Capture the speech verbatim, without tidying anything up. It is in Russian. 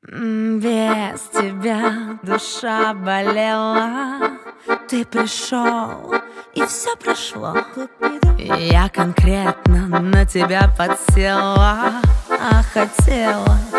М, Без тебя душа болела. Ты пришел, и все прошло. Я конкретно на тебя подсела, а хотела